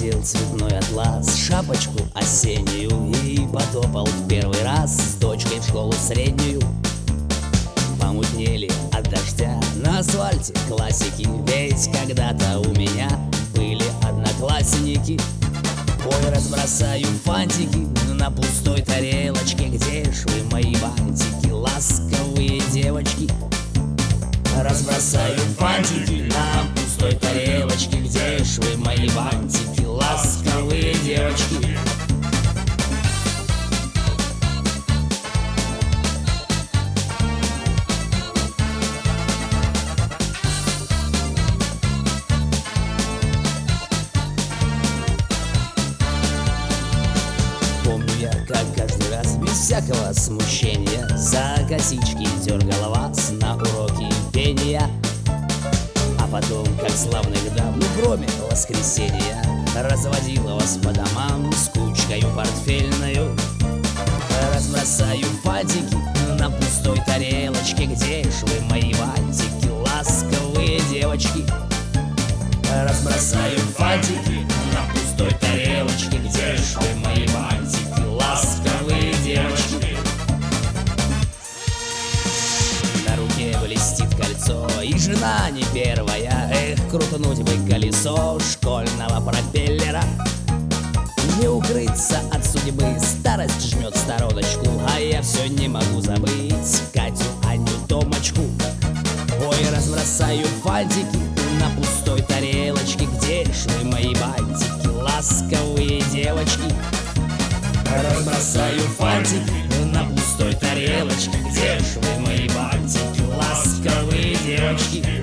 надел цветной атлас, шапочку осеннюю и потопал в первый раз с дочкой в школу среднюю. Помутнели от дождя на асфальте классики, ведь когда-то у меня были одноклассники. Ой, разбросаю фантики на пустой тарелочке, где ж вы, мои бантики, ласковые девочки? Разбросаю фантики на пустой тарелочке, где ж вы, мои бантики, ласковые девочки? Помню я, как каждый раз без всякого смущения за косички дергала вас на уроки пения. А потом, как славных дам, ну кроме воскресенья, разводила вас по домам с кучкою портфельною. Разбросаю фантики на пустой тарелочке, где ж вы, мои бантики, ласковые девочки? Разбросаю фантики на пустой тарелочке, где ж вы, мои бантики, ласковые девочки? На руке блестит кольцо, и жена не первая. Эх, крутануть бы колесо школьного пропеллера. Не укрыться от судьбы, старость жмет стороночку, а я все не могу забыть Катю, Аню, Томочку. Ой, разбросаю фантики на пустой тарелочке, где ж вы, мои бантики, ласковые девочки? Разбросаю фантики на пустой тарелочке, где ж вы, мои бантики, ласковые девочки?